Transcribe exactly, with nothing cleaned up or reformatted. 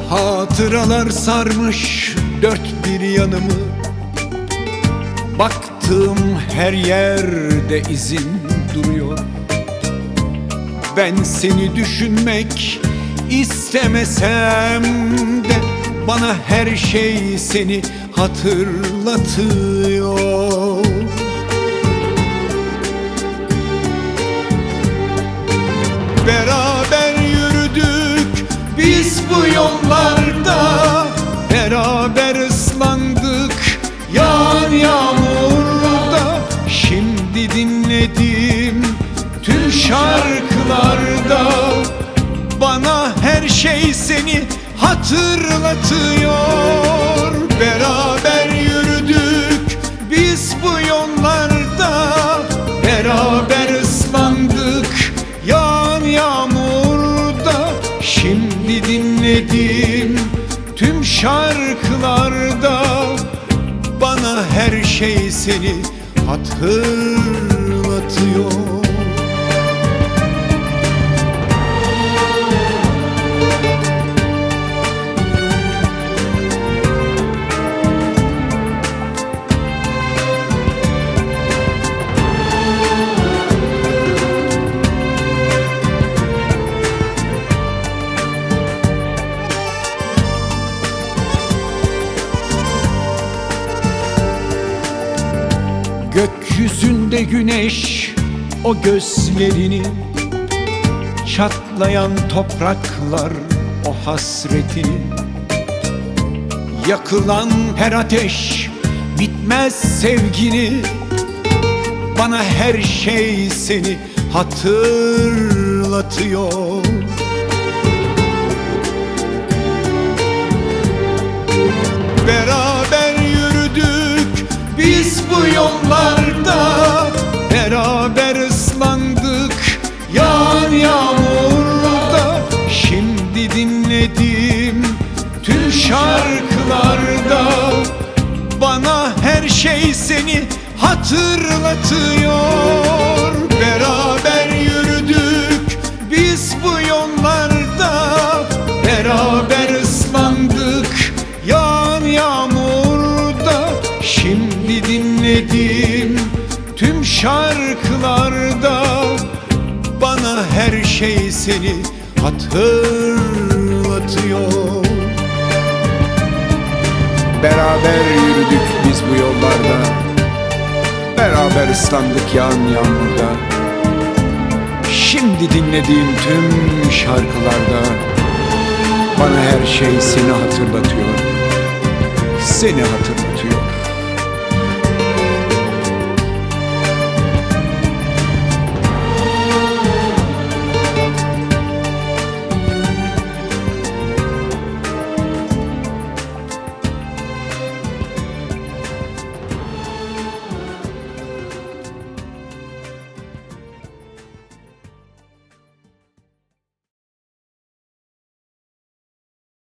Hatıralar sarmış dört bir yanımı, baktığım her yerde izin duruyor. Ben seni düşünmek istemesem de bana her şey seni hatırlatıyor. Beraber yürüdük biz bu yollarda, beraber ıslandık yağan yağmurda. Şimdi dinlediğim tüm şarkılarda bana her şey seni hatırlatıyor. Beraber yürüdük biz bu yollarda, beraber ıslandık yağan yağmurda. Şimdi dinlediğim tüm şarkılarda bana her şey seni hatırlatıyor. Gökyüzünde güneş o gözlerini, çatlayan topraklar o hasretini. Yakılan her ateş bitmez sevgini, bana her şey seni hatırlatıyor. Beraber yürüdük biz bu yollarda, beraber ıslandık yağan yağmurda. Şimdi dinlediğim tüm şarkılarda bana her şey seni hatırlatıyor. Beraber yürüdük biz bu yollarda, beraber ıslandık yağan yağmurda. Şimdi dinlediğim tüm şarkılarda bana her şey seni hatırlatıyor. Beraber yürüdük biz bu yollarda, beraber ıslandık yağan yağmurda. Şimdi dinlediğim tüm şarkılarda bana her şey seni hatırlatıyor. Seni hatırlatıyor.